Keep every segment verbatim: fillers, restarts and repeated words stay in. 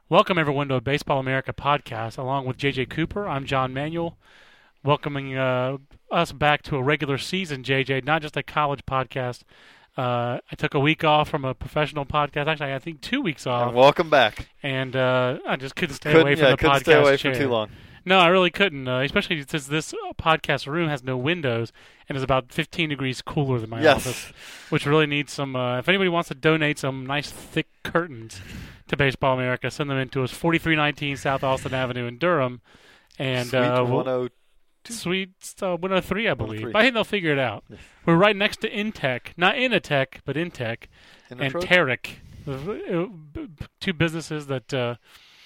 Welcome, everyone, to a Baseball America podcast. Along with J J Cooper, I'm John Manuel, welcoming uh, us back to a regular season, J J, not just a college podcast. Uh, I took a week off from a professional podcast. Actually, I think two weeks off. And welcome back. And uh, I just couldn't stay couldn't, away from yeah, the couldn't podcast stay away chair. for too long. No, I really couldn't, uh, especially since this podcast room has no windows and is about fifteen degrees cooler than my yes. office, which really needs some, uh, if anybody wants to donate some nice thick curtains to Baseball America, send them into us, forty-three nineteen South Austin Avenue in Durham. And, Suite uh, one oh two. Suite uh, one oh three, I believe. one oh three. But I think they'll figure it out. Yes. We're right next to Intech, not Initech, but Intech, In and Detroit? Tarek, two businesses that uh,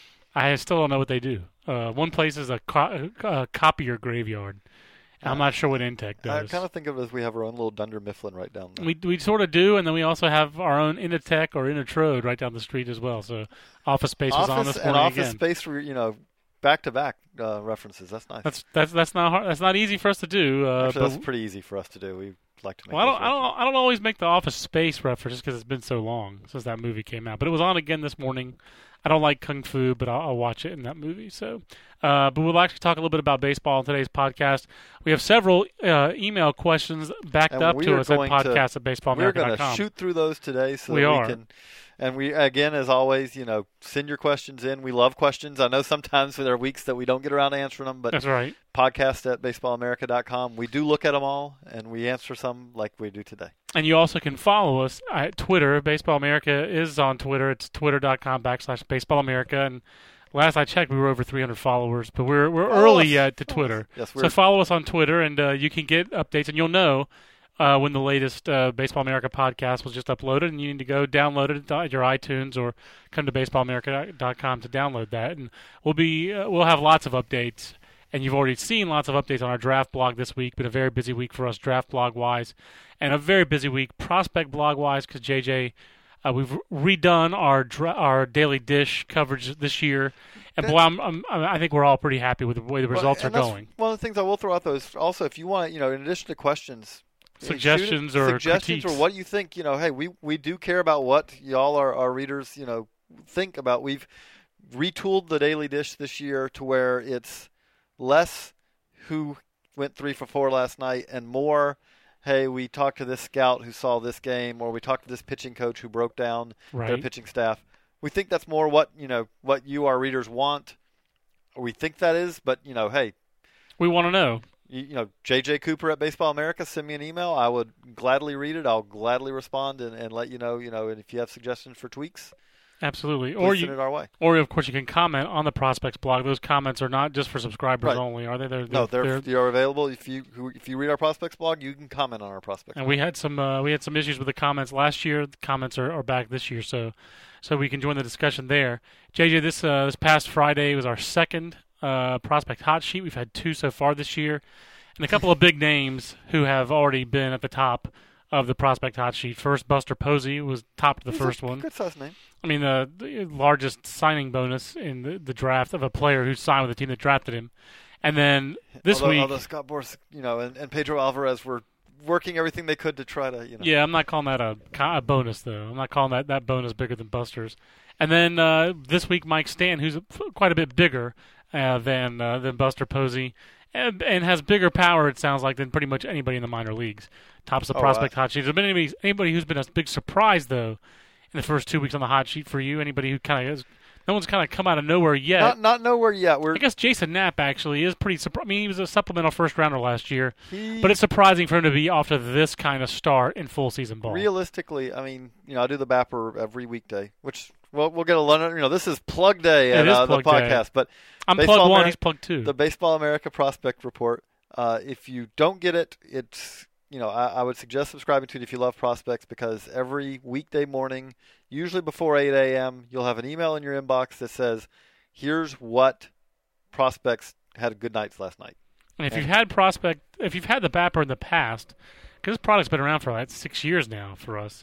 I still don't know what they do. Uh, one place is a, co- a copier graveyard. I'm not sure what Intech I does. kind of think of it as we have our own little Dunder Mifflin right down there. We we sort of do, and then we also have our own Initech or Inatrode right down the street as well. So Office Space was on Office this and morning Office again. Space, were, you know, back-to-back uh, references. That's nice. That's that's that's not hard. That's not easy for us to do. Uh, Actually, but that's pretty easy for us to do. We like to make. Well, I don't, those I don't, references. I don't always make the Office Space references because it's been so long since that movie came out. But it was on again this morning. I don't like Kung Fu, but I'll, I'll watch it in that movie. So, uh, but we'll actually talk a little bit about baseball in today's podcast. We have several uh, email questions backed And up we to are us at going to- podcast at baseball We're america going dot com. to shoot through those today, so We that are. we can. And we again, as always, you know, send your questions in. We love questions. I know sometimes there are weeks that we don't get around to answering them, but That's right. podcast at baseball america dot com. We do look at them all, and we answer some like we do today. And you also can follow us at Twitter. Baseball America is on Twitter. It's twitter.com backslash Baseball America. And last I checked, we were over three hundred followers, but we're we're Follow early us. yet to Follow Twitter. us. Yes, we're So follow us on Twitter, and uh, you can get updates, and you'll know uh, when the latest uh, Baseball America podcast was just uploaded, and you need to go download it at your iTunes or come to baseball america dot com to download that. And we'll be uh, we'll have lots of updates. And you've already seen lots of updates on our draft blog this week. Been a very busy week for us draft blog wise, and a very busy week prospect blog wise because J J, uh, we've redone our dra- our daily dish coverage this year, and boy, I'm, I'm, I think we're all pretty happy with the way the results Well, are and that's going. One of the things I will throw out though is also if you want, you know, in addition to questions, Suggestions shoot it- or suggestions critiques. or what you think, you know, hey, we we do care about what y'all our, our readers, you know, think about. We've retooled the daily dish this year to where it's less who went three for four last night and more, hey, we talked to this scout who saw this game, or we talked to this pitching coach who broke down their Right. pitching staff. We think that's more what, you know, what you, our readers, want. Or we think that is, but, you know, hey, We want to know. you, you know, J J Cooper at Baseball America, send me an email. I would gladly read it. I'll gladly respond and, and let you know, you know, and if you have suggestions for tweaks, Absolutely. please Or send you, it our way. or of course, you can comment on the prospects blog. Those comments are not just for subscribers Right. only, are they? They're, No, they're, they're, they're available. If you who- if you read our prospects blog, you can comment on our prospects. And we had some uh, we had some issues with the comments last year. The comments are, are back this year, so so we can join the discussion there. J J, this uh, this past Friday was our second uh, prospect hot sheet. We've had two so far this year, and a couple of big names who have already been at the top of the prospect hot sheet. First, Buster Posey was top of the He's first a one. Good size name. I mean, the, the largest signing bonus in the, the draft of a player who signed with the team that drafted him. And then this although, week, although Scott Boras, you know, and, and Pedro Alvarez were working everything they could to try to, you know. yeah, I'm not calling that a, a bonus, though. I'm not calling that, that bonus bigger than Buster's. And then uh, this week, Mike Stan, who's quite a bit bigger uh, than uh, than Buster Posey, and, and has bigger power, it sounds like, than pretty much anybody in the minor leagues. Tops the Oh, prospect uh, hot sheet. Has there been anybody, anybody who's been a big surprise, though, in the first two weeks on the hot sheet for you? Anybody who kind of has, no one's kind of come out of nowhere yet. Not not nowhere yet. We're I guess Jason Knapp actually is pretty surprised. I mean, he was a supplemental first rounder last year, he, but it's surprising for him to be off to this kind of start in full season ball. realistically, I mean, you know, I do the Bapper every weekday, which well, we'll get a lot. You know, this is plug day It at is uh, the plug day. podcast, but I'm Baseball plug one, Ameri- he's plug two. the Baseball America Prospect Report. Uh, if you don't get it, it's you know I, I would suggest subscribing to it if you love prospects, because every weekday morning, usually before eight a.m., you'll have an email in your inbox that says, "Here's what prospects had good nights last night." and if and- you've had prospect, if you've had the Bapper in the past, because this product's been around for like six years now for us,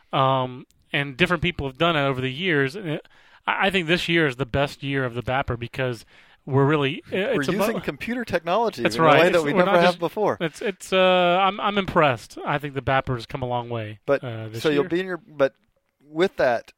um, and different people have done it over the years. And it, I I think this year is the best year of the Bapper because we're really We're it's using about, computer technology That's in right. a way It's- that we we're never not have just- before. It's it's uh I'm I'm impressed. I think the Bapper's come a long way. But uh, this so year. you'll be in your but with that,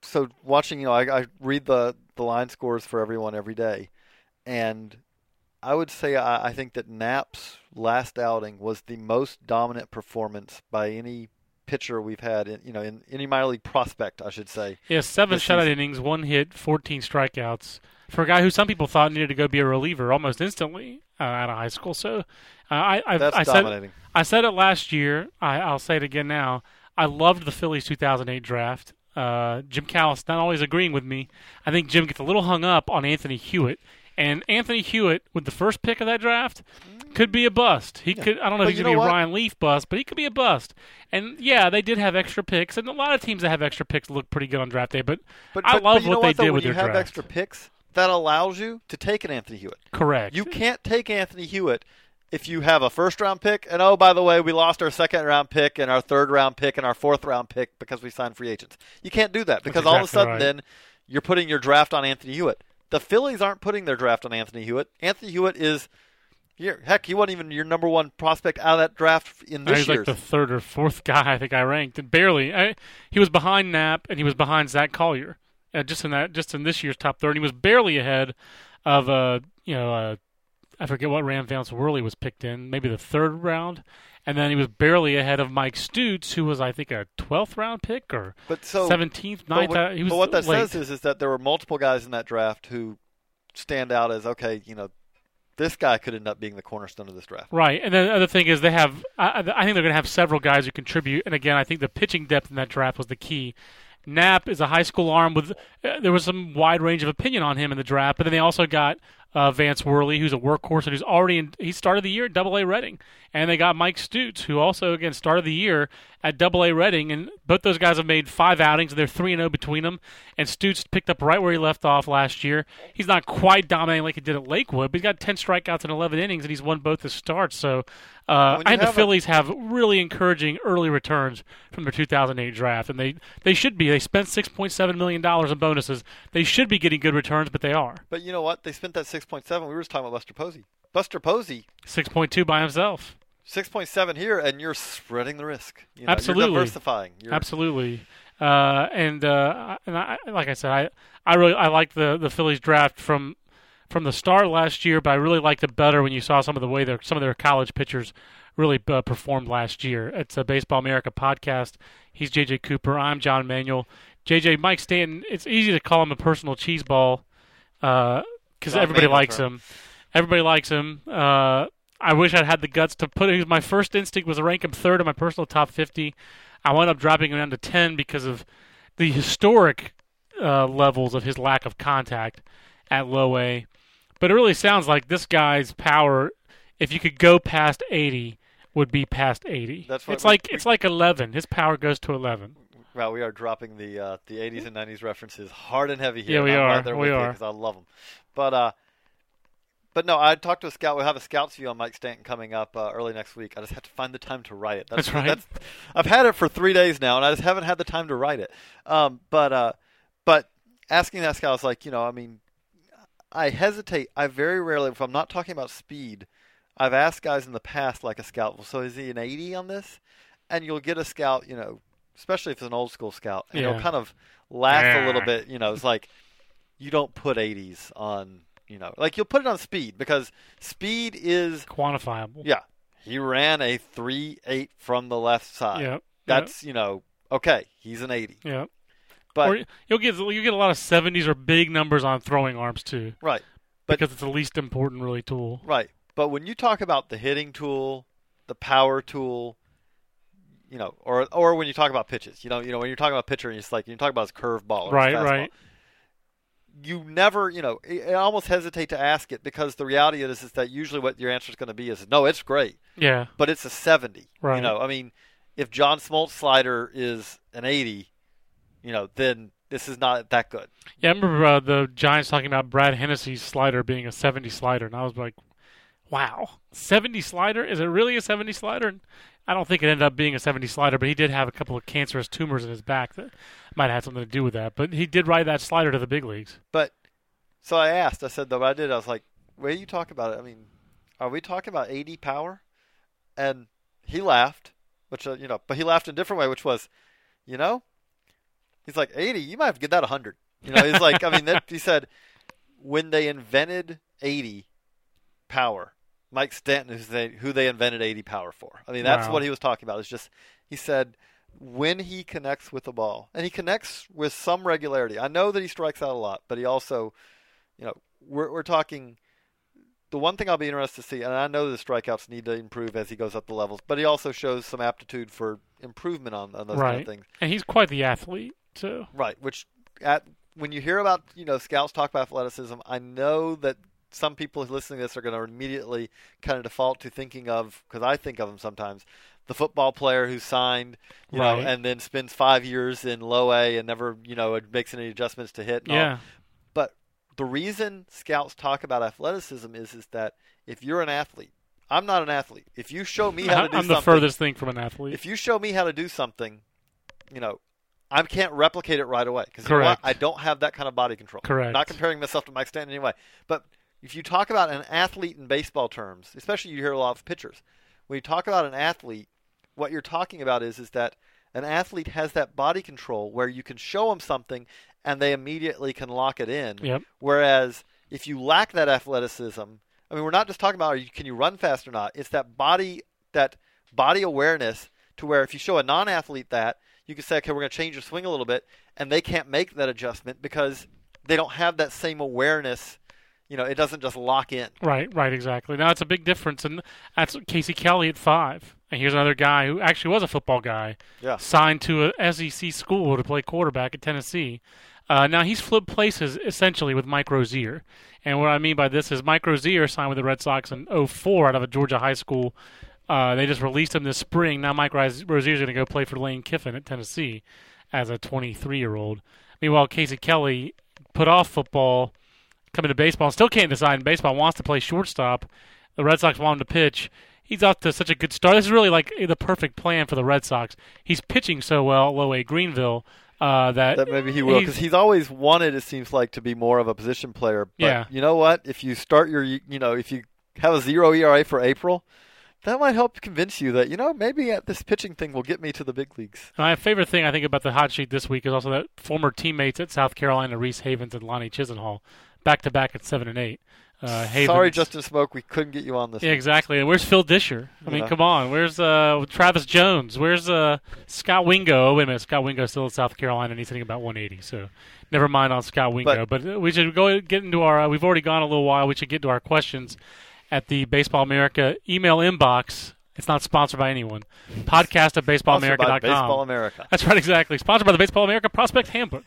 so watching, you know, I, I read the, the line scores for everyone every day, and I would say I, I think that Knapp's last outing was the most dominant performance by any pitcher we've had, in, you know, in any minor league prospect, I should say. Yeah, seven shutout season. innings, one hit, fourteen strikeouts for a guy who some people thought needed to go be a reliever almost instantly uh, out of high school. So uh, I, I, That's I dominating. Said, I said it last year. I, I'll say it again now. I loved the Phillies two thousand eight draft. Uh, Jim Callis not always agreeing with me. I think Jim gets a little hung up on Anthony Hewitt. And Anthony Hewitt, with the first pick of that draft, could be a bust. He yeah. could. I don't know but if he's going to be a Ryan Leaf bust, but he could be a bust. And, yeah, they did have extra picks. And a lot of teams that have extra picks look pretty good on draft day. But, but I but, love but you what know they what, though, did when with their draft. When you have draft. extra picks, that allows you to take an Anthony Hewitt. Correct. You can't take Anthony Hewitt if you have a first-round pick. And, oh, by the way, we lost our second-round pick and our third-round pick and our fourth-round pick because we signed free agents. You can't do that because exactly all of a sudden right. then you're putting your draft on Anthony Hewitt. The Phillies aren't putting their draft on Anthony Hewitt. Anthony Hewitt is, heck, he wasn't even your number one prospect out of that draft in this He's year. like the third or fourth guy I think I ranked, and barely. I, he was behind Knapp and he was behind Zach Collier, uh, just in that, just in this year's top thirty. He was barely ahead of, uh, you know, uh, I forget what round Vance Worley was picked in, maybe the third round. And then he was barely ahead of Mike Stutes, who was, I think, a twelfth round pick or but so, seventeenth, ninth. But what, he was but what that late. says is, is that there were multiple guys in that draft who stand out as, okay, you know, this guy could end up being the cornerstone of this draft. Right. And then the other thing is they have, I, I think they're going to have several guys who contribute. And again, I think the pitching depth in that draft was the key. Knapp is a high school arm with, uh, there was some wide range of opinion on him in the draft, but then they also got uh, Vance Worley, who's a workhorse and who's already in, he started the year at Double A Reading. And they got Mike Stutes, who also, again, started the year at Double A Reading. And both those guys have made five outings, and they're three and oh between them. And Stutes picked up right where he left off last year. He's not quite dominating like he did at Lakewood, but he's got ten strikeouts in eleven innings, and he's won both his starts. So uh, I think the Phillies a- have really encouraging early returns from their two thousand eight draft. And they, they should be. They spent six point seven million dollars in bonuses. They should be getting good returns, but they are. But you know what? They spent that six point seven. We were just talking about Buster Posey. Buster Posey. six point two by himself. six point seven here, and you're spreading the risk. You know, Absolutely. You're diversifying. You're... Absolutely. Uh, and uh, and I, like I said, I, I really I like the, the Phillies draft from from the start last year, but I really liked it better when you saw some of the way their some of their college pitchers really uh, performed last year. It's a Baseball America podcast. He's J J Cooper. I'm John Manuel. J J, Mike Stanton. It's easy to call him a personal cheese ball because uh, everybody likes term. him. Everybody likes him. Uh, I wish I'd had the guts to put it. My first instinct was to rank him third in my personal top fifty. I wound up dropping him down to ten because of the historic uh, levels of his lack of contact at low A. But it really sounds like this guy's power, if you could go past eighty, would be past eighty. That's what it's we, like we, it's like eleven. His power goes to eleven. Well, we are dropping the uh, the eighties and nineties references hard and heavy here. Yeah, we I'm are. Right there we with are. Because I love them. But uh, but no, I talked to a scout. We'll have a scout's view on Mike Stanton coming up uh, early next week. I just have to find the time to write it. That's, that's right. That's, I've had it for three days now, and I just haven't had the time to write it. Um, but uh, but asking that scout, I was like, you know, I mean, I hesitate. I very rarely, if I'm not talking about speed, I've asked guys in the past, like a scout, well, so is he an eighty on this? And you'll get a scout, you know, especially if it's an old school scout, and yeah. he'll kind of laugh yeah. a little bit. You know, it's like you don't put eighties on. You know, like you'll put it on speed because speed is quantifiable. Yeah, he ran a three eight from the left side. Yep. That's yep. you know okay. He's an eighty. Yeah, but or you'll get you get a lot of seventies or big numbers on throwing arms too. Right, but, because it's the least important really tool. Right, but when you talk about the hitting tool, the power tool, you know, or or when you talk about pitches, you know, you know when you're talking about pitcher, and it's like you talk about his curveball or right, his fastball. Right. You never, you know, I almost hesitate to ask it because the reality is, is that usually what your answer is going to be is, no, it's great. Yeah. But it's a seventy. Right. You know, I mean, if John Smolt's slider is an eighty, you know, then this is not that good. Yeah, I remember uh, the Giants talking about Brad Hennessy's slider being a seventy slider, and I was like, wow, seventy slider? Is it really a seventy slider? And I don't think it ended up being a seventy slider, but he did have a couple of cancerous tumors in his back that might have had something to do with that. But he did ride that slider to the big leagues. But so I asked, I said, though, I did, I was like, where you talk about it? I mean, are we talking about eighty power? And he laughed, which, uh, you know, but he laughed in a different way, which was, you know, He's like, eighty? You might have to get that one hundred. You know, he's like, I mean, that, he said, when they invented eighty power, Mike Stanton, who's they, who they invented eighty power for. I mean, that's Wow. what he was talking about. It's just, he said, when he connects with the ball, and he connects with some regularity. I know that he strikes out a lot, but he also, you know, we're, we're talking, the one thing I'll be interested to see, and I know the strikeouts need to improve as he goes up the levels, but he also shows some aptitude for improvement on, on those right. kind of things. And he's quite the athlete, too. Right, which at when you hear about, you know, scouts talk about athleticism, I know that some people listening to this are going to immediately kind of default to thinking of, because I think of them sometimes, the football player who signed, you right. know, and then spends five years in low A and never, you know, makes any adjustments to hit. And yeah. all. But the reason scouts talk about athleticism is, is that if you're an athlete, I'm not an athlete. If you show me how to do I'm something, the furthest thing from an athlete. If you show me how to do something, you know, I can't replicate it right away because you know Correct. what? I don't have that kind of body control. Correct. Not comparing myself to Mike Stanton anyway. But if you talk about an athlete in baseball terms, especially you hear a lot of pitchers, when you talk about an athlete, what you're talking about is is that an athlete has that body control where you can show them something and they immediately can lock it in. Yep. Whereas if you lack that athleticism, I mean, we're not just talking about are you, can you run fast or not. It's that body that body awareness to where if you show a non-athlete that, you can say, okay, we're going to change your swing a little bit, and they can't make that adjustment because they don't have that same awareness. You know, it doesn't just lock in. Right, right, exactly. Now, it's a big difference, and that's Casey Kelly at five. And here's another guy who actually was a football guy, Yeah. signed to a S E C school to play quarterback at Tennessee. Uh, now, he's flipped places, essentially, with Mike Rozier. And what I mean by this is Mike Rozier signed with the Red Sox in oh four out of a Georgia high school. Uh, they just released him this spring. Now Mike Rozier's going to go play for Lane Kiffin at Tennessee as a twenty-three-year-old. Meanwhile, Casey Kelly put off football, coming to baseball, still can't decide in baseball, wants to play shortstop. The Red Sox want him to pitch. He's off to such a good start. This is really like the perfect plan for the Red Sox. He's pitching so well at Low A Greenville uh, that, That maybe he will, he's- because he's always wanted, it seems like, to be more of a position player. But Yeah. you know what? If you start your, you know, if you have a zero E R A for April, that might help convince you that, you know, maybe at this pitching thing will get me to the big leagues. My favorite thing I think about the hot sheet this week is also that former teammates at South Carolina, Reese Havens and Lonnie Chisenhall, back to back at seven and eight. Uh, Havens, Sorry, Justin Smoke, we couldn't get you on this. Yeah, one. exactly. And where's Phil Disher? I mean, Yeah. come on. Where's uh, Travis Jones? Where's uh, Scott Wingo? Oh, wait a minute. Scott Wingo's still in South Carolina, and he's hitting about one eighty. So never mind on Scott Wingo. But, but we should go get into our. Uh, we've already gone a little while. We should get to our questions at the Baseball America email inbox. It's not sponsored by anyone. Podcast at baseball america dot com. Baseball America. That's right, exactly. Sponsored by the Baseball America Prospect Handbook.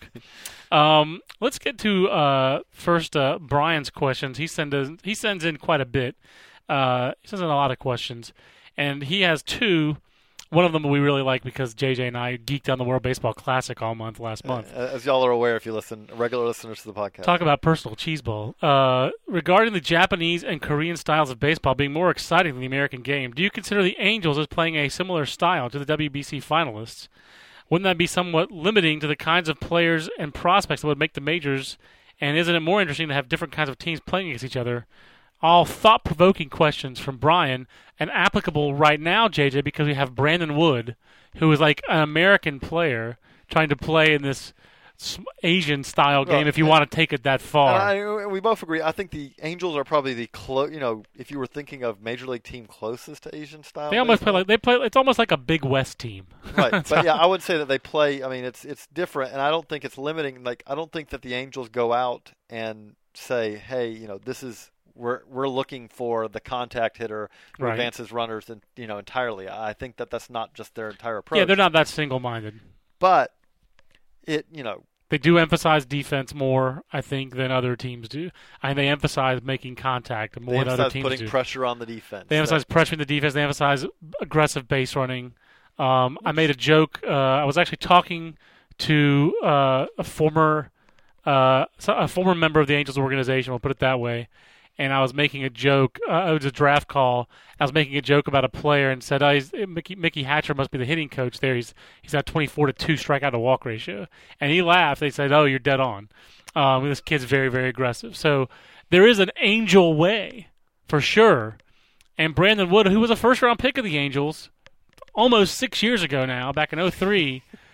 Um, let's get to uh, first uh, Brian's questions. He sends he sends in quite a bit. Uh, he sends in a lot of questions, and he has two. One of them we really like because J J and I geeked on the World Baseball Classic all month last month. As y'all are aware, if you listen, regular listeners to the podcast. Talk about personal cheeseball. Uh, regarding the Japanese and Korean styles of baseball being more exciting than the American game, do you consider the Angels as playing a similar style to the W B C finalists? Wouldn't that be somewhat limiting to the kinds of players and prospects that would make the majors? And isn't it more interesting to have different kinds of teams playing against each other? All thought-provoking questions from Brian, and applicable right now, J J, because we have Brandon Wood, who is like an American player trying to play in this Asian-style game, Well, if you want to take it that far. And I, we both agree. I think the Angels are probably the close. You know, if you were thinking of major league team closest to Asian style, They almost play baseball. like they play. It's almost like a Big West team. Right. But yeah, I would say that they play. I mean, it's it's different, and I don't think it's limiting. Like, I don't think that the Angels go out and say, "Hey, you know, this is we're we're looking for the contact hitter who Right. advances runners," and you know, entirely. I think that that's not just their entire approach. Yeah, they're not that single-minded. But it, you know, They do emphasize defense more, I think, than other teams do. And they emphasize making contact more they than other emphasize teams putting do. pressure on the defense. They emphasize pressuring the defense. They emphasize aggressive base running. Um, I made a joke. Uh, I was actually talking to uh, a former uh, so- a former member of the Angels organization. We'll put it that way. And I was making a joke. Uh, it was a draft call. I was making a joke about a player and said, oh, he's, Mickey, Mickey Hatcher must be the hitting coach there. He's he's got twenty-four to two strikeout to walk ratio. And he laughed. They said, oh, you're dead on. Um, this kid's very, very aggressive. So there is an Angel way, for sure. And Brandon Wood, who was a first-round pick of the Angels almost six years ago now, back in oh three,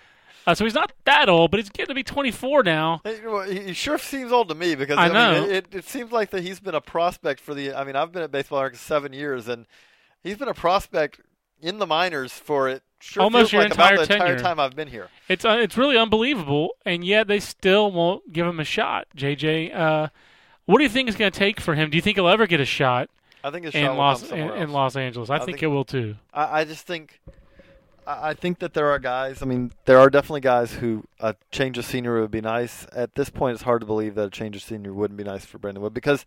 Uh, so he's not that old, but he's getting to be twenty-four now. Hey, well, He he sure seems old to me because I I, know. mean, it, it seems like that he's been a prospect for the. I mean, I've been at Baseball America seven years, and he's been a prospect in the minors for it. Sure Almost feels your like entire about the entire tenure. time I've been here. It's uh, it's really unbelievable, and yet they still won't give him a shot. J J, uh, what do you think it's going to take for him? Do you think he'll ever get a shot I think his in shot will Los come in, somewhere in else. Los Angeles? I, I think, think- it will too. I, I just think, I I think that there are guys. I mean, there are definitely guys who a change of scenery would be nice. At this point, it's hard to believe that a change of scenery wouldn't be nice for Brandon Wood because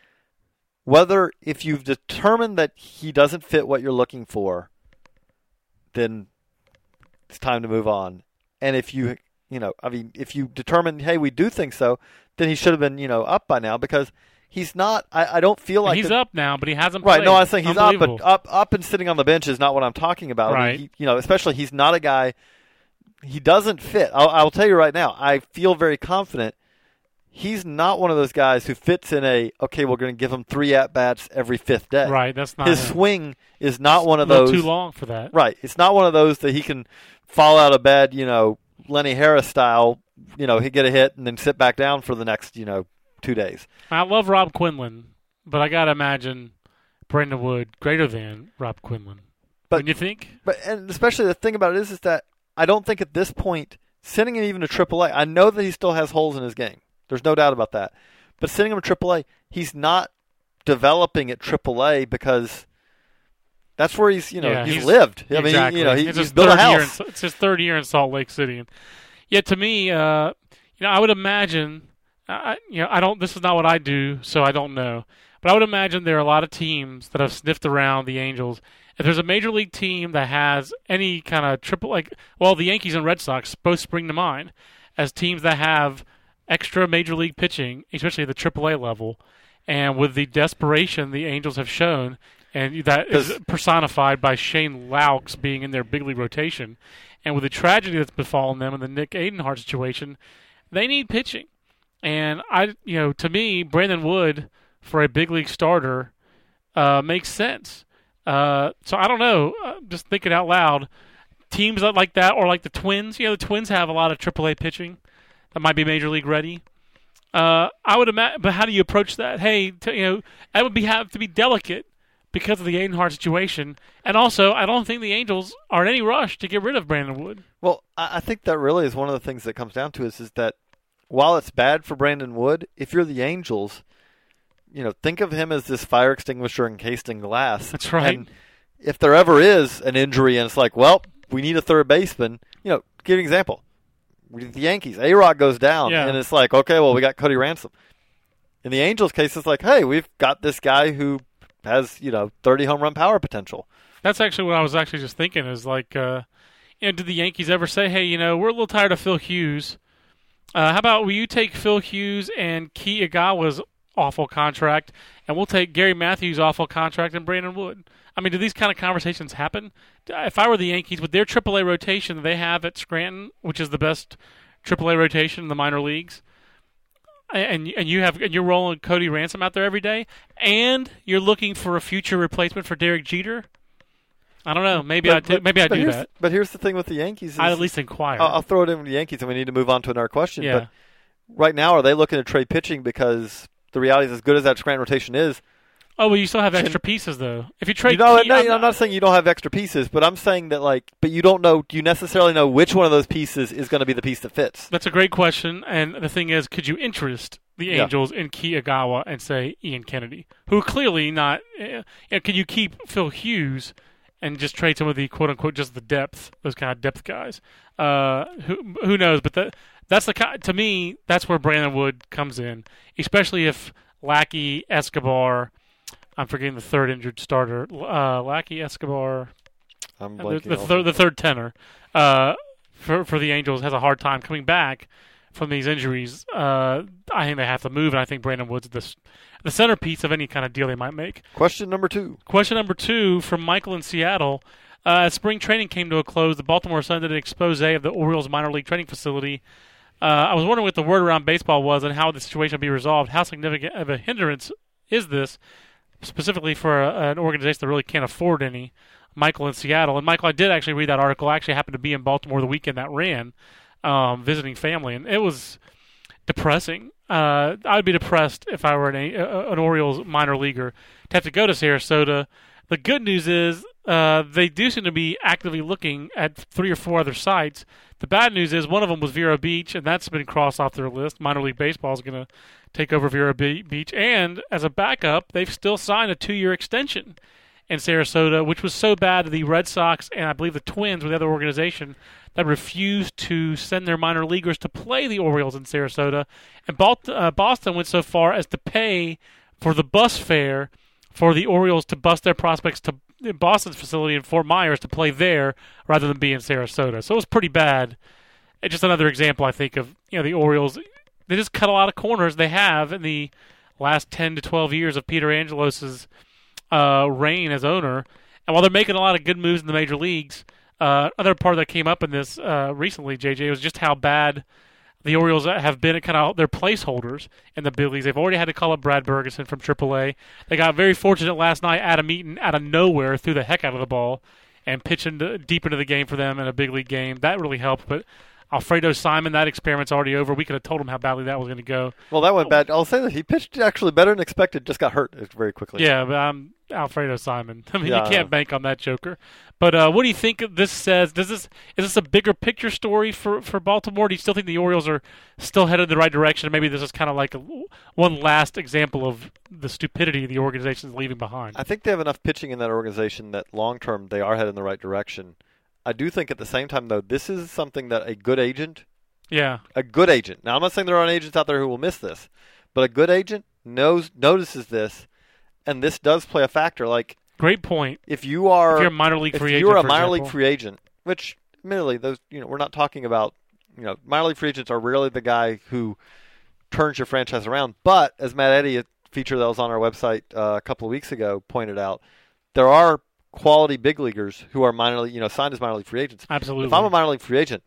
whether if you've determined that he doesn't fit what you're looking for, then it's time to move on. And if you, you know, I mean, if you determine, hey, we do think so, then he should have been, you know, up by now because he's not. I, I don't feel like he's the- up now, but he hasn't Right, played. no, I'm saying he's up, but Unbelievable. up, up and sitting on the bench is not what I'm talking about. I mean, Right. he, you know, especially he's not a guy. He doesn't fit. I'll, I'll tell you right now. I feel very confident. He's not one of those guys who fits in a okay. We're going to give him three at bats every fifth day. Right, that's not His him. swing is not one of A little those. too long for that. Right, it's not one of those that he can fall out of bed, you know, Lenny Harris style. You know, he get a hit and then sit back down for the next, you know, two days. I love Rob Quinlan, but I got to imagine Brandon Wood greater than Rob Quinlan. But- Wouldn't you think? But and especially the thing about it is, is that I don't think at this point sending him even to triple A. I know that he still has holes in his game. There's no doubt about that. But sending him to triple A, he's not developing at triple A because that's where he's, you know, Yeah, he's, he's- lived. I mean, exactly. he, you know, he, it's he's his built a third year in- house. it's his third year in Salt Lake City. And yeah, to me, uh, you know, I would imagine, I, you know, I don't. This is not what I do, so I don't know. But I would imagine there are a lot of teams that have sniffed around the Angels. If there's a major league team that has any kind of triple, like, well, the Yankees and Red Sox both spring to mind as teams that have extra major league pitching, especially at the triple A level. And with the desperation the Angels have shown, and that is 'Cause- personified by Shane Laux being in their big league rotation, and with the tragedy that's befallen them in the Nick Adenhart situation, they need pitching. And I, you know, to me, Brandon Wood for a big league starter uh, makes sense. Uh, so I don't know. Uh, just thinking out loud, teams like that, or like the Twins. You know, the Twins have a lot of triple A pitching that might be major league ready. Uh, I would imagine, but how do you approach that? Hey, t- you know, that would be have to be delicate because of the Adenhart situation, and also I don't think the Angels are in any rush to get rid of Brandon Wood. Well, I I think that really is one of the things that comes down to is, is that while it's bad for Brandon Wood, if you're the Angels, you know, think of him as this fire extinguisher encased in glass. That's right. And if there ever is an injury and it's like, well, we need a third baseman, you know, give you an example. The Yankees, A-Rod goes down, Yeah. and it's like, okay, well, we got Cody Ransom. In the Angels' case, it's like, hey, we've got this guy who has, you know, thirty home run power potential. That's actually what I was actually just thinking is like, uh, you know, did the Yankees ever say, hey, you know, we're a little tired of Phil Hughes. Uh, how about will you take Phil Hughes and Ki Igawa's awful contract, and we'll take Gary Matthews' awful contract and Brandon Wood? I mean, do these kind of conversations happen? If I were the Yankees, with their triple A rotation that they have at Scranton, which is the best triple A rotation in the minor leagues, and and you have and you're rolling Cody Ransom out there every day, and you're looking for a future replacement for Derek Jeter, I don't know. Maybe I do, maybe I but do here's- that. But here's the thing with the Yankees. Is, I'd at least inquire. I'll, I'll throw it in with the Yankees, and we need to move on to another question. Yeah. But right now, are they looking to trade pitching because the reality is, as good as that Scranton rotation is, oh, well, you still have Can- extra pieces though. If you trade, you know, Key- no, I'm I'm not saying you don't have extra pieces, but I'm saying that, like, but you don't know, do you necessarily know which one of those pieces is going to be the piece that fits? That's a great question. And the thing is, could you interest the Yeah. Angels in Ki Agawa and say Ian Kennedy, who are clearly not? Uh, you know, can you keep Phil Hughes and just trade some of the quote unquote just the depth, those kind of depth guys? Uh, who who knows? But that that's the ki- to me that's where Brandon Wood comes in, especially if Lackey, Escobar. I'm forgetting the third injured starter. Uh, Lackey, Escobar. I'm The, blanking the, also. third, the third tenor uh, for for the Angels has a hard time coming back from these injuries. Uh, I think they have to move, and I think Brandon Wood's the the centerpiece of any kind of deal they might make. Question number two. Question number two from Michael in Seattle. Uh, as spring training came to a close, the Baltimore Sun did an expose of the Orioles minor league training facility. Uh, I was wondering what the word around baseball was and how the situation would be resolved. How significant of a hindrance is this, specifically for a, an organization that really can't afford any? Michael in Seattle. And Michael, I did actually read that article. I actually happened to be in Baltimore the weekend that ran. um, visiting family, and it was depressing. Uh, I would be depressed if I were an, uh, an Orioles minor leaguer to have to go to Sarasota. The good news is uh, they do seem to be actively looking at three or four other sites. The bad news is one of them was Vero Beach, and that's been crossed off their list. Minor League Baseball is going to take over Vero Beach, and as a backup, they've still signed a two-year extension in Sarasota, which was so bad that the Red Sox and I believe the Twins were the other organization that refused to send their minor leaguers to play the Orioles in Sarasota. And Boston went so far as to pay for the bus fare for the Orioles to bus their prospects to Boston's facility in Fort Myers to play there rather than be in Sarasota. So it was pretty bad. It's just another example, I think, of you know the Orioles. They just cut a lot of corners. They have in the last ten to twelve years of Peter Angelos's uh, reign as owner. And while they're making a lot of good moves in the major leagues, uh, another part that came up in this uh, recently, J J, was just how bad the Orioles have been at kind of their placeholders in the big leagues. They've already had to call up Brad Bergeson from triple A. They got very fortunate last night. Adam Eaton, out of nowhere, threw the heck out of the ball and pitched into, deep into the game for them in a big league game. That really helped. But Alfredo Simon, that experiment's already over. We could have told him how badly that was going to go. Well, that went bad. I'll say that he pitched actually better than expected. Just got hurt very quickly. Yeah, but um, Alfredo Simon. I mean, yeah, you can't bank on that joker. But uh, what do you think this says? Does this is this a bigger picture story for, for Baltimore? Do you still think the Orioles are still headed in the right direction? Maybe this is kind of like a, one last example of the stupidity the organization is leaving behind. I think they have enough pitching in that organization that long term they are headed in the right direction. I do think at the same time, though, this is something that a good agent, yeah, a good agent. Now, I'm not saying there aren't agents out there who will miss this, but a good agent knows notices this, and this does play a factor. Like, great point. If you are, if you're a minor league free if agent, you're a for minor example. league free agent, which admittedly, those you know, we're not talking about. You know, minor league free agents are rarely the guy who turns your franchise around. But as Matt Eddy, a feature that was on our website uh, a couple of weeks ago, pointed out, there are quality big leaguers who are minor league, you know, signed as minor league free agents. Absolutely. If I'm a minor league free agent,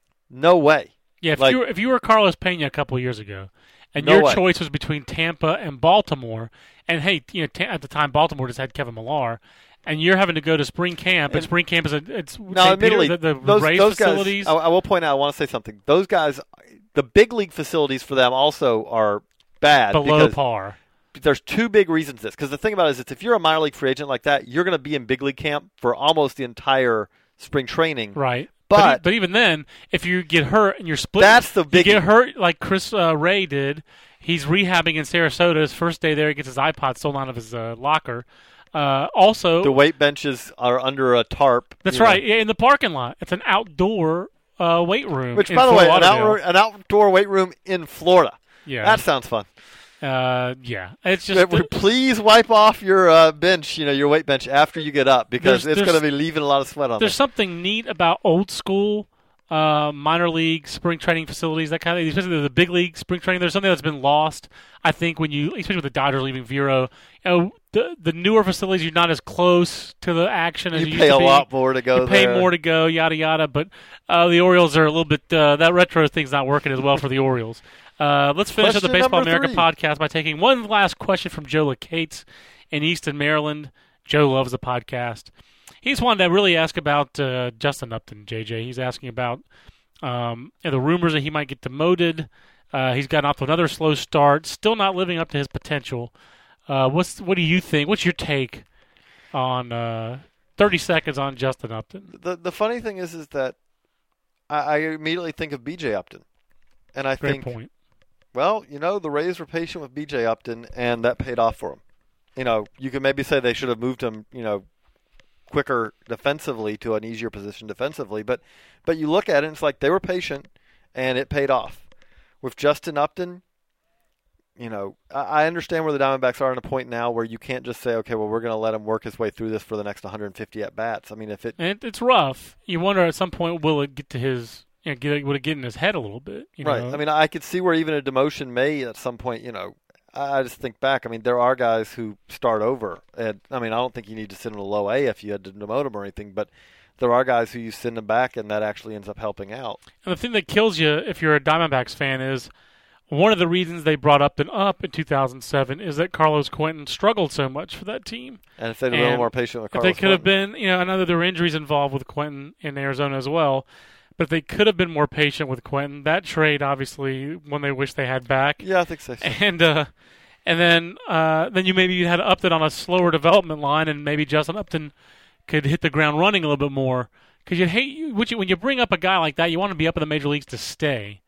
no way. Yeah, if like, you were, if you were Carlos Pena a couple of years ago, and no your way. choice was between Tampa and Baltimore, and hey, you know, at the time Baltimore just had Kevin Millar, and you're having to go to spring camp, and, and spring camp is a it's now, admittedly, Peter, the, the those, Rays those facilities. Guys, I, I will point out, I want to say something. Those guys, the big league facilities for them also are bad below par. There's two big reasons this. Because the thing about it is, it's if you're a minor league free agent like that, you're going to be in big league camp for almost the entire spring training. Right. But, but, but even then, if you get hurt and you're split, that's the big. You get hurt like Chris uh, Ray did. He's rehabbing in Sarasota. His first day there, he gets his iPod stolen out of his uh, locker. Uh, also, the weight benches are under a tarp. That's right. Yeah, in the parking lot. It's an outdoor uh, weight room. Which, in by the Fort way, an, Lauderdale. out, an outdoor weight room in Florida. Yeah, that sounds fun. Uh, yeah, it's just uh, please wipe off your uh, bench, you know, your weight bench after you get up because there's, it's there's, going to be leaving a lot of sweat on. There's there. something neat about old school uh, minor league spring training facilities, that kind of, especially the big league spring training. There's something that's been lost, I think, when you, especially with the Dodgers leaving Vero. You know, the the newer facilities, you're not as close to the action as you, you pay used to a be. lot more to go. You pay there. more to go, yada yada. But uh, the Orioles are a little bit uh, that retro thing's not working as well for the Orioles. Uh, let's finish question up the Baseball America three. podcast by taking one last question from Joe LaCates in Easton, Maryland. Joe loves the podcast. He's wanted to really ask about uh, Justin Upton, J J. He's asking about um, you know, the rumors that he might get demoted. Uh, he's gotten off to another slow start, still not living up to his potential. Uh, what's what do you think? What's your take on uh, thirty seconds on Justin Upton? The the funny thing is, is that I, I immediately think of B J Upton, and I Great think, point. well, you know, the Rays were patient with B J Upton, and that paid off for him. You know, you could maybe say they should have moved him, you know, quicker defensively to an easier position defensively, but but you look at it, and it's like they were patient, and it paid off. With Justin Upton, you know, I understand where the Diamondbacks are at a point now where you can't just say, okay, well, we're going to let him work his way through this for the next one hundred fifty at bats. I mean, if it, and it's rough. You wonder at some point will it get to his, you know, get would it get in his head a little bit? You right. know? I mean, I could see where even a demotion may at some point. You know, I, I just think back. I mean, there are guys who start over, and I mean, I don't think you need to send them to low A if you had to demote them or anything, but there are guys who you send them back, and that actually ends up helping out. And the thing that kills you if you're a Diamondbacks fan is, one of the reasons they brought Upton up in two thousand seven is that Carlos Quentin struggled so much for that team. And if they'd have been a little more patient with if Carlos they could have Quentin. been, you know, I know that there were injuries involved with Quentin in Arizona as well, but they could have been more patient with Quentin. That trade, obviously, one they wish they had back. Yeah, I think so. And uh, and then uh, then you maybe you had Upton on a slower development line, and maybe Justin Upton could hit the ground running a little bit more. Because you hate which when you bring up a guy like that, you want to be up in the major leagues to stay.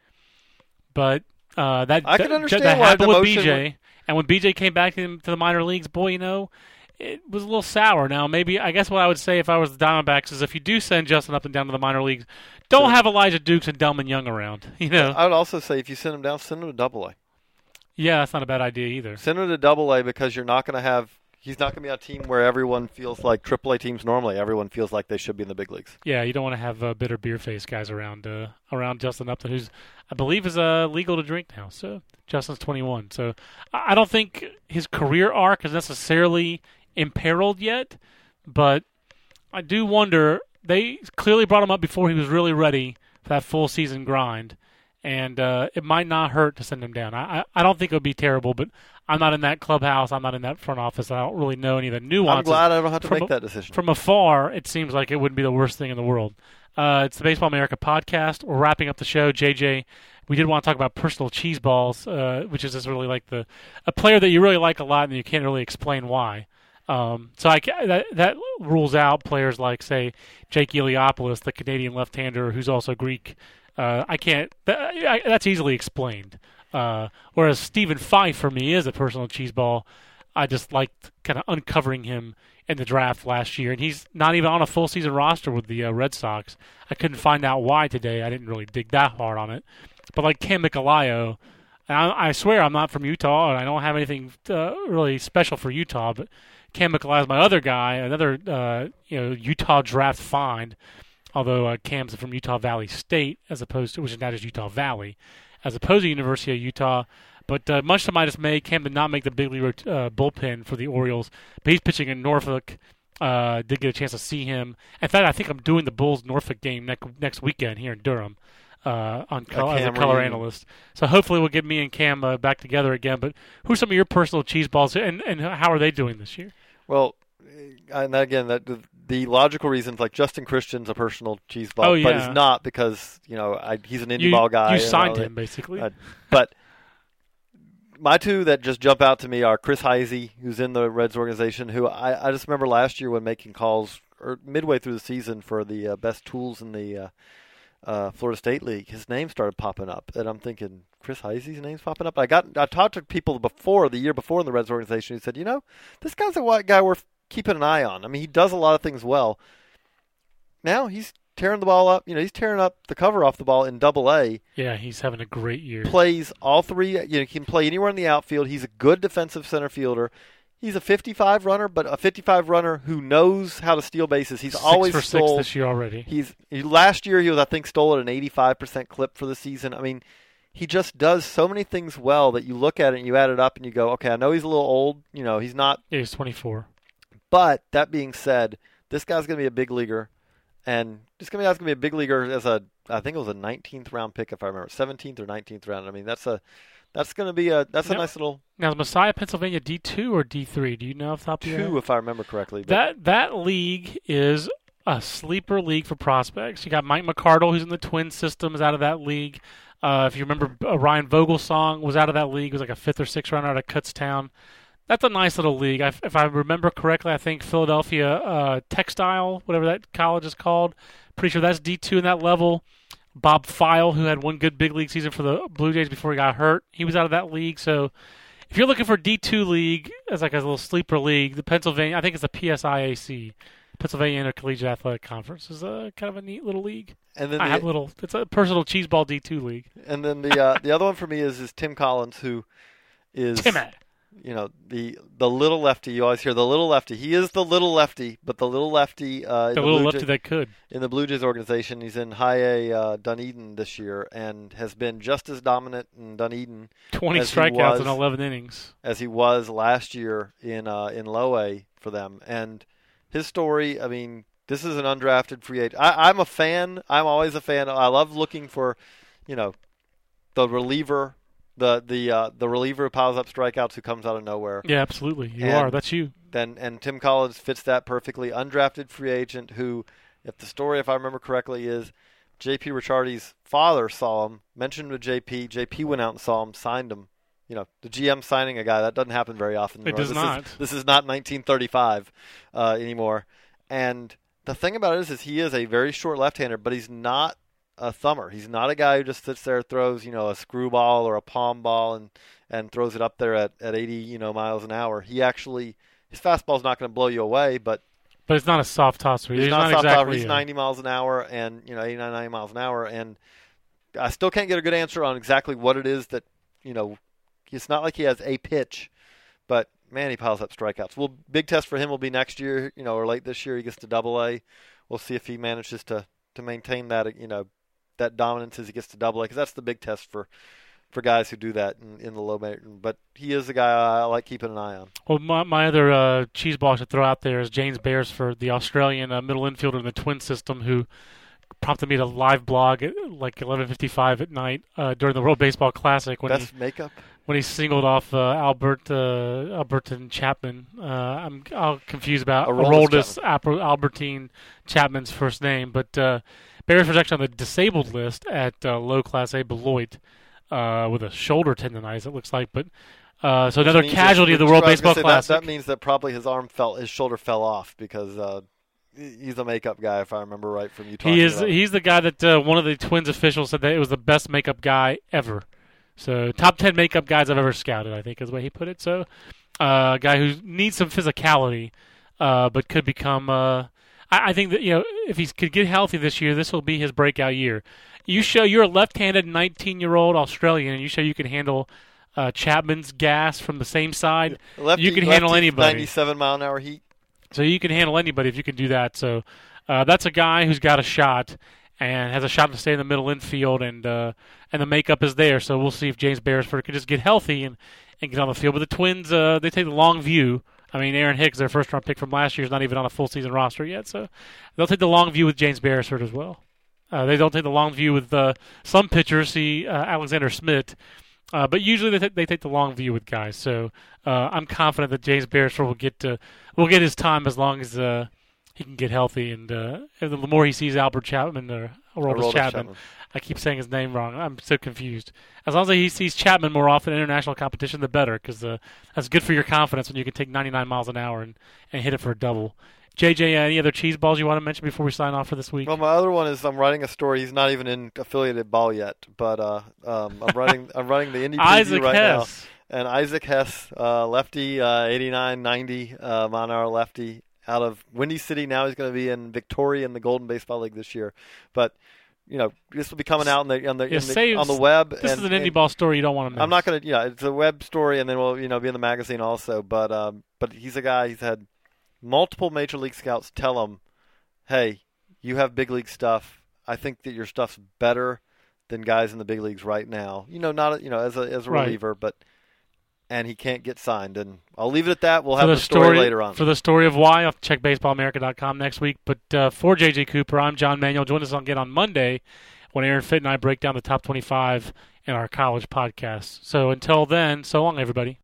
But uh, that I can that, understand that why happened the with B J, motion and when B J came back to the minor leagues, boy, you know, it was a little sour. Now, maybe I guess what I would say if I was the Diamondbacks is if you do send Justin Upton down to the minor leagues, don't Sure. have Elijah Dukes and Delman Young around. You know, I would also say if you send him down, send him to Double A. yeah, that's not a bad idea either. Send him to Double A because you're not going to have. He's not going to be on a team where everyone feels like Triple A teams normally. Everyone feels like they should be in the big leagues. Yeah, you don't want to have uh, bitter beer face guys around uh, around Justin Upton, who's I believe is uh, legal to drink now. So Justin's twenty-one. So I I don't think his career arc is necessarily imperiled yet, but I do wonder. They clearly brought him up before he was really ready for that full season grind, and uh, it might not hurt to send him down. I, I I don't think it would be terrible, but I'm not in that clubhouse. I'm not in that front office. I don't really know any of the nuances. I'm glad I don't have to From make a- that decision. From afar, it seems like it wouldn't be the worst thing in the world. Uh, it's the Baseball America podcast. We're wrapping up the show. J J, we did want to talk about personal cheese balls, uh, which is just really like the a player that you really like a lot and you can't really explain why. Um, so I, ca- that, that rules out players like, say, Jake Eliopoulos, the Canadian left-hander who's also Greek. Uh, I can't. That, I, that's easily explained. Uh, whereas Stephen Fife for me is a personal cheese ball. I just liked kind of uncovering him in the draft last year, and he's not even on a full season roster with the uh, Red Sox. I couldn't find out why today. I didn't really dig that hard on it. But like Cam Micolayo, and I, I swear I'm not from Utah, and I don't have anything uh, really special for Utah, but Cam Micolayo is my other guy, another uh, you know Utah draft find. Although uh, Cam's from Utah Valley State, as opposed to which is not just Utah Valley, as opposed to University of Utah. But uh, much to my dismay, Cam did not make the big league uh, bullpen for the Orioles. But he's pitching in Norfolk. Uh, did get a chance to see him. In fact, I think I'm doing the Bulls Norfolk game next next weekend here in Durham uh, on color, as a Cam color reunion. analyst. So hopefully we'll get me and Cam uh, back together again. But who's some of your personal cheese balls, and, and how are they doing this year? Well, and again, that the, the logical reasons, like Justin Christian's a personal cheese ball, Oh, but yeah. he's not because you know I, he's an indie You, ball guy. you and signed all him, basically. Uh, but my two that just jump out to me are Chris Heisey, who's in the Reds organization, who I, I just remember last year when making calls or midway through the season for the uh, best tools in the uh, uh, Florida State League, his name started popping up, and I'm thinking Chris Heisey's name's popping up. I got I talked to people before the year before in the Reds organization who said, you know, this guy's a white guy worth keeping an eye on. I mean, he does a lot of things well. Now he's tearing the ball up. You know, he's tearing up the cover off the ball in Double A. Yeah, he's having a great year. Plays all three. You know, he can play anywhere in the outfield. He's a good defensive center fielder. He's a fifty-five runner, but a fifty-five runner who knows how to steal bases. He's six always for stole. six this year already. He's he, last year he was I think stole at an eighty-five percent clip for the season. I mean, he just does so many things well that you look at it and you add it up and you go, okay, I know he's a little old. You know, he's not. Yeah, he's twenty-four. But that being said, this guy's going to be a big leaguer, and this guy's going to be a big leaguer as a I think it was a nineteenth round pick if I remember, seventeenth or nineteenth round. I mean, that's a that's going to be a that's a Now- nice little Now, is Messiah, Pennsylvania D two or D three? Do you know off the top of your head? two if I remember correctly. But That that league is a sleeper league for prospects. You got Mike McCardle, who's in the Twin Systems, out of that league. Uh, if you remember, uh, Ryan Vogelsong was out of that league. It was like a fifth or sixth round out of Kutztown. That's a nice little league. I, if I remember correctly, I think Philadelphia uh, Textile, whatever that college is called, pretty sure that's D two in that level. Bob File, who had one good big league season for the Blue Jays before he got hurt, he was out of that league. So if you're looking for D two league as like a little sleeper league, the Pennsylvania, I think it's the P S I A C, Pennsylvania Intercollegiate Athletic Conference, is a kind of a neat little league. and then I the, have a little. It's a personal cheeseball D two league. and then the uh, the other one for me is is Tim Collins, who is Timmy. you know the the little lefty. You always hear the little lefty. He is the little lefty, but the little lefty uh, in The the little Blue lefty Jay- that could. in the Blue Jays organization. He's in High A uh, Dunedin this year and has been just as dominant in Dunedin twenty as he strikeouts was- in eleven innings. as he was last year in uh, in Low A for them. And his story, I mean, this is an undrafted free agent. I, I'm a fan. I'm always a fan. I love looking for, you know, the reliever, the the uh, the reliever who piles up strikeouts who comes out of nowhere. Yeah, absolutely. You And- are. That's you. Then and Tim Collins fits that perfectly. Undrafted free agent who, if the story, if I remember correctly, is J P Ricciardi's father saw him, mentioned him to J P. J P went out and saw him, signed him. You know, the G M signing a guy, that doesn't happen very often. It does this not. Is, this is not nineteen thirty-five uh, anymore. And the thing about it is, is he is a very short left-hander, but he's not a thumber. He's not a guy who just sits there, throws, you know, a screwball or a palm ball and, and throws it up there at, at eighty, you know, miles an hour. He actually, his fastball's not going to blow you away, but But it's not a soft tosser. he's, He's, not, not, a soft exactly. topper. He's ninety miles an hour and, you know, eighty-nine, ninety miles an hour. And I still can't get a good answer on exactly what it is that, you know, it's not like he has a pitch, but man, he piles up strikeouts. Well, big test for him will be next year, you know, or late this year. He gets to Double A. We'll see if he manages to, to maintain that, you know, that dominance as he gets to Double A, because that's the big test for, for guys who do that in, in the low major. But he is a guy I like keeping an eye on. Well, my, my other uh, cheese ball to throw out there is James Beresford, the Australian uh, middle infielder in the Twin system, who prompted me to live blog at like eleven fifty-five at night uh, during the World Baseball Classic when Best he makeup? when he singled off uh, Albert uh, Albertine Chapman. Uh, I'm all confused about Aroldis Aroldis Alber- Albertine Chapman's first name, but uh, Beresford's actually on the disabled list at uh, low Class A Beloit uh, with a shoulder tendonitis, it looks like. But uh, so another Means casualty that- of the World I was Baseball gonna say, Classic. That, that means that probably his arm fell, his shoulder fell off because uh, he's a makeup guy, if I remember right from you talking He is. about him. He's the guy that uh, one of the Twins officials said that it was the best makeup guy ever. So top ten makeup guys I've ever scouted, I think is the way he put it. So uh, a guy who needs some physicality, uh, but could become. Uh, I, I think that you know if he could get healthy this year, this will be his breakout year. You show you're a left-handed nineteen-year-old Australian, and you show you can handle uh, Chapman's gas from the same side. Lefty, you can handle lefty, anybody. ninety-seven mile an hour heat. So you can handle anybody if you can do that. So uh, that's a guy who's got a shot and has a shot to stay in the middle infield, and uh, and the makeup is there. So we'll see if James Beresford can just get healthy and, and get on the field. But the Twins, uh, they take the long view. I mean, Aaron Hicks, their first-round pick from last year, is not even on a full-season roster yet. So they'll take the long view with James Beresford as well. Uh, they don't take the long view with uh, some pitchers. See uh, Alexander Smith. Uh, but usually they, th- they take the long view with guys, so uh, I'm confident that James Beresford will get to, will get his time as long as uh, he can get healthy. And, uh, and the more he sees Albert Chapman or Aroldis Aroldis Chapman, Chapman. I keep saying his name wrong. I'm so confused. As long as he sees Chapman more often in international competition, the better, because uh, that's good for your confidence when you can take ninety-nine miles an hour and, and hit it for a double. J J, uh, any other cheese balls you want to mention before we sign off for this week? Well, my other one is I'm writing a story. He's not even in affiliated ball yet, but uh, um, I'm writing I'm writing the Indy preview Isaac right Hess. now. And Isaac Hess, uh, lefty, uh, eighty-nine, ninety uh, mile an hour lefty, out of Windy City. Now he's going to be in Victoria in the Golden Baseball League this year. But you know, this will be coming out on the on the, Yeah, in the say- on the web. This and, is an indie and ball story you don't want to miss. I'm not going to. Yeah, it's a web story, and then we'll you know be in the magazine also. But um, but he's a guy. He's had multiple major league scouts tell him, hey, you have big league stuff. I think that your stuff's better than guys in the big leagues right now. You know, not you know as a as a Right. reliever, but and he can't get signed. And I'll leave it at that. We'll For have the the story, story later on. For the story of why, I'll check baseball america dot com next week. But uh, for J J Cooper, I'm John Manuel. Join us again on Monday when Aaron Fitt and I break down the top twenty-five in our college podcast. So until then, so long, everybody.